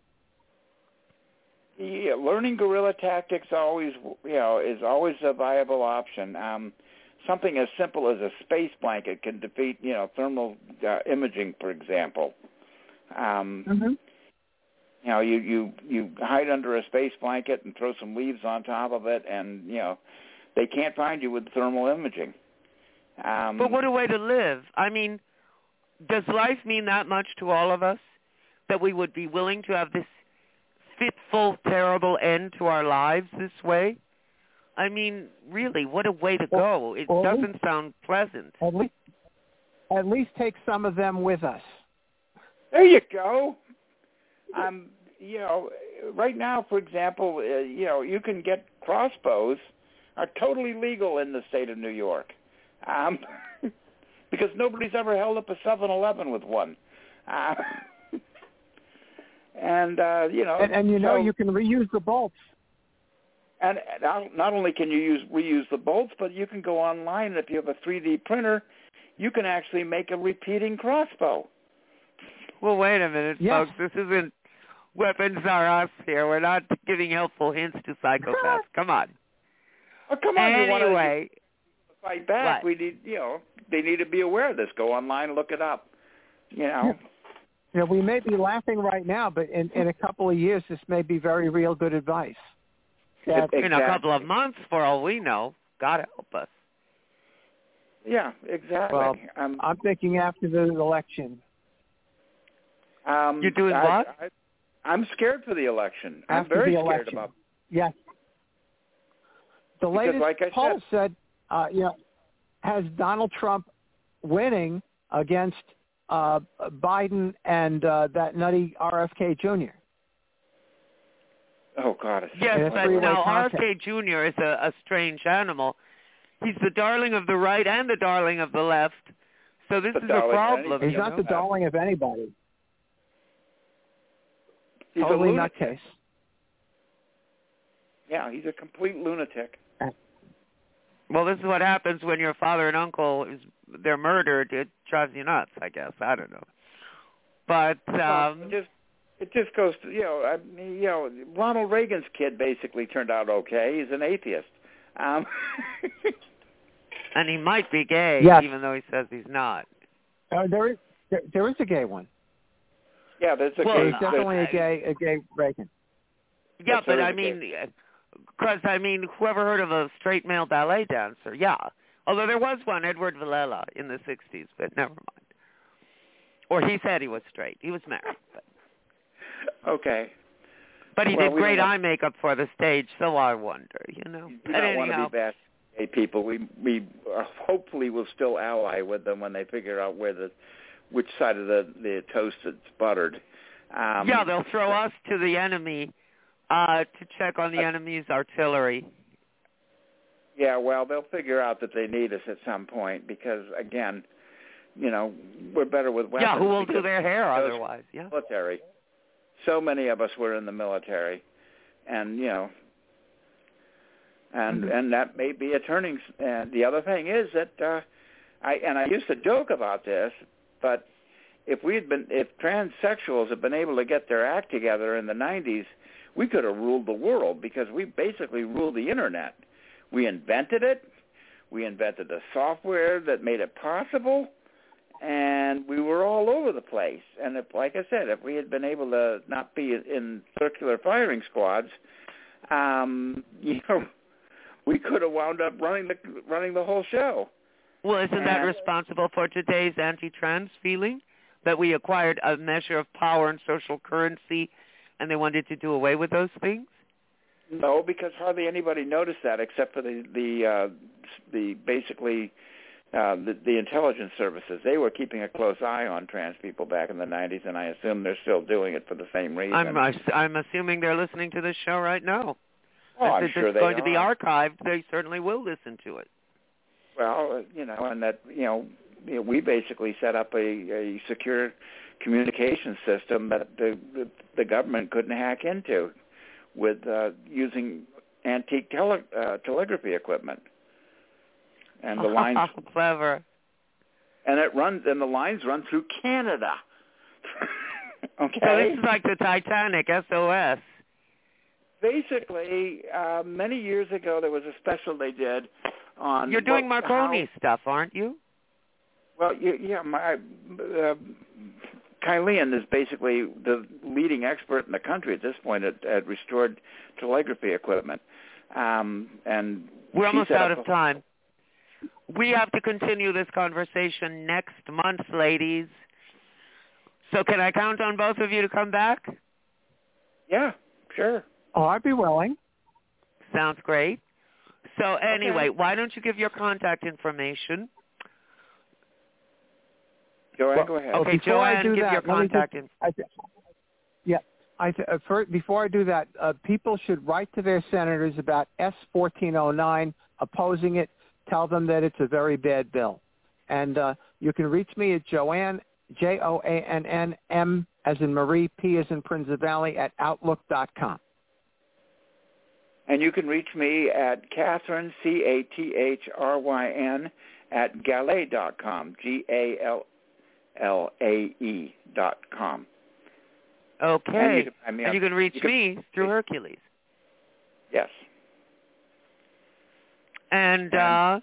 Yeah, learning guerrilla tactics always, you know, is always a viable option. Um, something as simple as a space blanket can defeat, you know, thermal uh, imaging, for example. Um, Mm-hmm. You know, you, you, you hide under a space blanket and throw some leaves on top of it, and, you know, they can't find you with thermal imaging. Um, But what a way to live. I mean, does life mean that much to all of us, that we would be willing to have this fitful, terrible end to our lives this way? I mean, really, what a way to go. It Well, doesn't sound pleasant. At least, at least take some of them with us. There you go. Um, you know, right now, for example, uh, you know, you can get crossbows are totally legal in the state of New York, um, because nobody's ever held up a seven eleven with one. Uh, and uh, you know, And, and you know, so, you can reuse the bolts. and not, not only can you use reuse the bolts, but you can go online, and if you have a three D printer, you can actually make a repeating crossbow. Well, wait a minute, Yes. folks. This isn't weapons are us here. We're not giving helpful hints to psychopaths. Come on. Oh, come on, you want Anyway, to fight back? what? We need, you know, they need to be aware of this. Go online, look it up. You know. You know, we may be laughing right now, but in, in a couple of years, this may be very real good advice. That, Exactly. in a couple of months, for all we know, God help us. Yeah, exactly. well, um, I'm thinking after the election. um, You're doing I, what? I, I'm scared for the election. I'm After very the scared election. about. Yes. The Because latest like I poll said- said, uh, you know, has Donald Trump winning against uh, Biden and uh, that nutty R F K Junior Oh God. It's Yes, In a but three-way now R F contest. K Junior is a, a strange animal. He's the darling of the right and the darling of the left. So this The is a darling of problem. anybody. He's you not know? the darling of anybody. He's totally a lunatic. nutcase. Yeah, he's a complete lunatic. Well, this is what happens when your father and uncle is they're murdered. It drives you nuts, I guess. I don't know. But um, it just it just goes to, you know, I mean, you know, Ronald Reagan's kid basically turned out okay. He's an atheist. Um, and he might be gay, Yes. even though he says he's not. Uh, there is there, there is a gay one. yeah, there's a Well, There's gay, definitely a I- gay a gay Reagan. Yeah, Yes, but there I is a mean, because I mean, whoever heard of a straight male ballet dancer? Yeah. Although there was one, Edward Villela, in the sixties, but never mind. Or he said he was straight. He was married. But, okay. but he Well, did we great don't want- eye makeup for the stage, so I wonder, you know. We But don't want to anyhow, be bad gay people. We we uh, hopefully will still ally with them when they figure out where the which side of the the toast it's buttered. Um, yeah, they'll throw us to the enemy uh, to check on the enemy's artillery. Yeah, well, they'll figure out that they need us at some point because, again, you know, we're better with weapons. Yeah, who will do because their hair those otherwise? Yeah. military. So many of us were in the military, and you know, and Mm-hmm. and that may be a turning. And the other thing is that uh, I and I used to joke about this, but if we had been, if transsexuals had been able to get their act together in the nineties, we could have ruled the world because we basically ruled the internet. We invented it. We invented the software that made it possible, and we were all over the place. And if, like I said, if we had been able to not be in circular firing squads, um, you know, we could have wound up running the running the whole show. Well, isn't that And- responsible for today's anti-trans feeling? That we acquired a measure of power and social currency, and they wanted to do away with those things? No, because hardly anybody noticed that except for the the uh, the basically uh, the, the intelligence services. They were keeping a close eye on trans people back in the nineties, and I assume they're still doing it for the same reason. I'm I'm assuming they're listening to this show right now. oh, I'm If sure it's they going to be are. archived, they certainly will listen to it. Well, you know, and that you know, you know we basically set up a, a secure communication system that the, the the government couldn't hack into with uh, using antique tele, uh, telegraphy equipment, and the lines Clever. and it runs and the lines run through Canada. Okay. So this is like the Titanic, S O S. Basically, uh, many years ago, there was a special they did on. You're doing what, Marconi how, stuff, aren't you? well, yeah, yeah my uh, Kylian is basically the leading expert in the country at this point at, at restored telegraphy equipment, um, and We're she almost set out up of a- time. We have to continue this conversation next month, ladies. So can I count on both of you to come back? Yeah, sure. Oh, I'd be willing. Sounds great. So anyway, why don't you give your contact information? Joanne, Well, go ahead. Okay, Before I Joanne, do give that, your let me contact just- info. I th- yeah, I th- uh, for, before I do that, uh, people should write to their senators about S fourteen oh nine, opposing it. Tell them that it's a very bad bill. And uh, you can reach me at Joanne, J O A N N, M as in Marie, P as in Prince of Valley, at outlook dot com. And you can reach me at Catherine, C A T H R Y N, at Galay dot com, G A L L A E dot com. Okay. And you can, I mean, and you can reach you can, me through Hercules. Yes. And uh,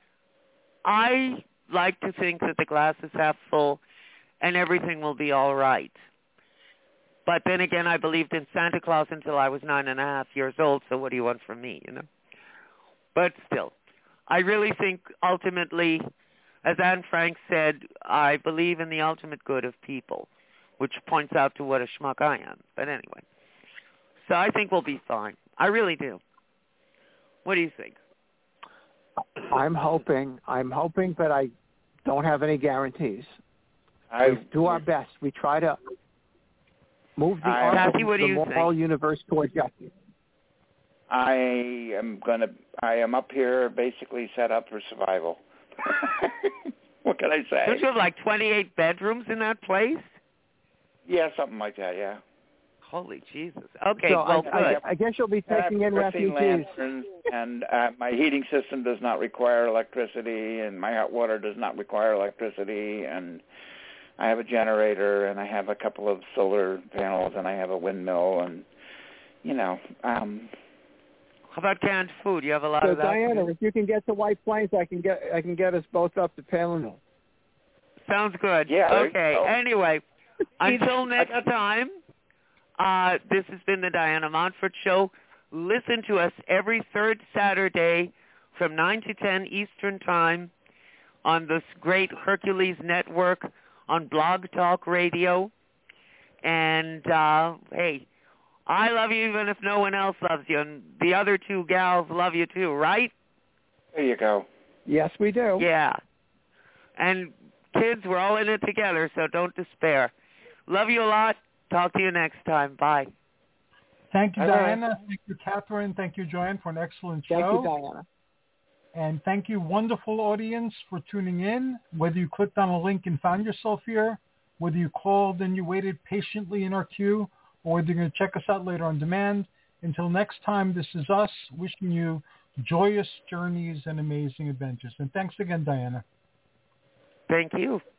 I like to think that the glass is half full and everything will be all right. But then again, I believed in Santa Claus until I was nine and a half years old, so what do you want from me, you know? But still, I really think ultimately, as Anne Frank said, I believe in the ultimate good of people, which points out to what a schmuck I am. But anyway, so I think we'll be fine. I really do. What do you think? I'm hoping. I'm hoping, but I don't have any guarantees. I we do our best. We try to move the, I, art Kathy, of what do the you moral think? universe toward justice. I am gonna. I am up here basically set up for survival. What can I say? Don't you have like twenty-eight bedrooms in that place? Yeah, something like that. Yeah. Holy Jesus. Okay, so well, I, good. I, I guess you'll be taking in kerosene refugees. lanterns, and uh, my heating system does not require electricity, and my hot water does not require electricity, and I have a generator, and I have a couple of solar panels, and I have a windmill, and you know. Um, How about canned food? You have a lot So of that? Diana, if you can get to White Plains, I can get I can get us both up to Palin. Sounds good. Yeah, there you Okay. go. Anyway, until next time, uh, this has been the Diana Montfort Show. Listen to us every third Saturday from nine to ten Eastern Time on this great Hercules Network on Blog Talk Radio. And, uh, hey, I love you even if no one else loves you. And the other two gals love you too, right? there you go. Yes, we do. Yeah. And kids, we're all in it together, so don't despair. Love you a lot. Talk to you next time. Bye. Thank you, Bye-bye. Diana. Thank you, Catherine. Thank you, Joanne, for an excellent show. Thank you, Diana. And thank you, wonderful audience, for tuning in. Whether you clicked on a link and found yourself here, whether you called and you waited patiently in our queue, or whether you're going to check us out later on demand. Until next time, this is us wishing you joyous journeys and amazing adventures. And thanks again, Diana. Thank you.